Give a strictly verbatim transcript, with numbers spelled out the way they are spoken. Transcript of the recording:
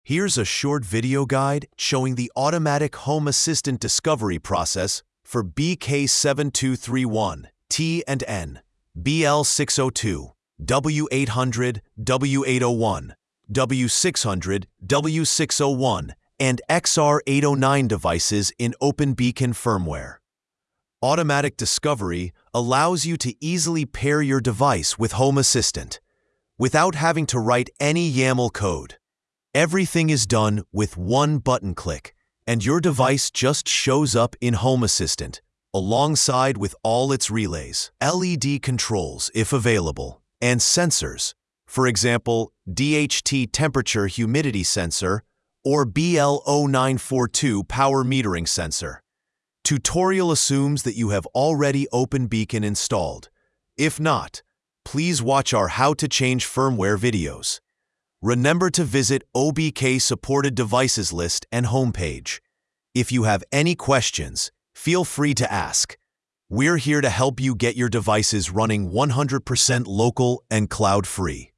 Here's a short video guide showing the automatic Home Assistant discovery process for B K seven two three one, T and N, B L six oh two, W eight hundred, W eight oh one, W six hundred, W six oh one, and X R eight oh nine devices in OpenBeacon firmware. Automatic discovery allows you to easily pair your device with Home Assistant without having to write any YAML code. Everything is done with one button click, and your device just shows up in Home Assistant, alongside with all its relays, L E D controls if available, and sensors, for example, D H T temperature humidity sensor or B L zero nine four two power metering sensor. Tutorial assumes that you have already OpenBeacon installed. If not, please watch our How to Change Firmware videos. Remember to visit O B K supported devices list and homepage. If you have any questions, feel free to ask. We're here to help you get your devices running one hundred percent local and cloud-free.